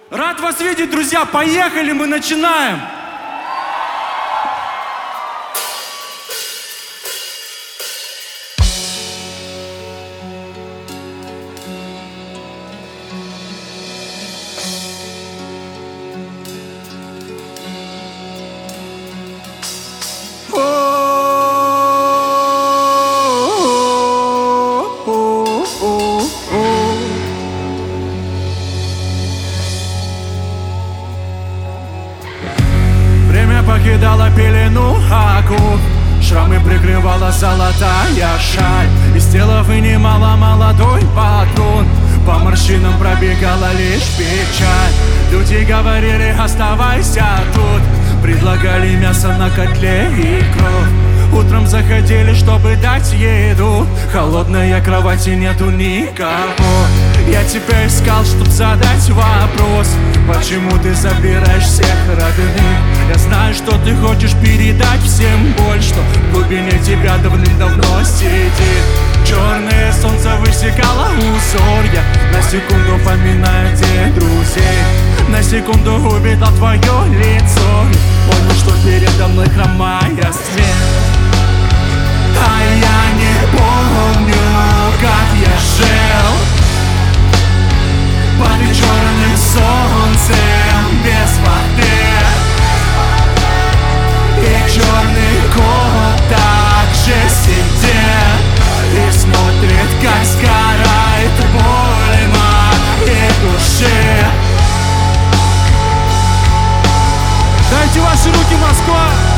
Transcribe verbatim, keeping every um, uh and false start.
Рад вас видеть, друзья! Поехали, мы начинаем! Время покидало пелену оков, шрамы прикрывала золотая шаль, из тела вынимала молодой патрон, по морщинам пробегала лишь печаль. Люди говорили: оставайся тут, предлагали мясо на котле и кровь. Утром заходили, чтобы дать еду, холодной кровати нету никого. Я тебя искал, чтоб задать вопрос: почему ты забираешь всех родных? Я знаю, что ты хочешь передать всем боль, что в глубине тебя давным-давно сидит. Черное солнце высекало узор, я на секунду поминаю тех друзей, на секунду увидел твое лицо и понял, что передо мной хромая свет. А я не помню, как я жил под черным солнцем без воды, и черный кот так же сидит и смотрит, как сгорает боль моей души. Дайте ваши руки, Москва!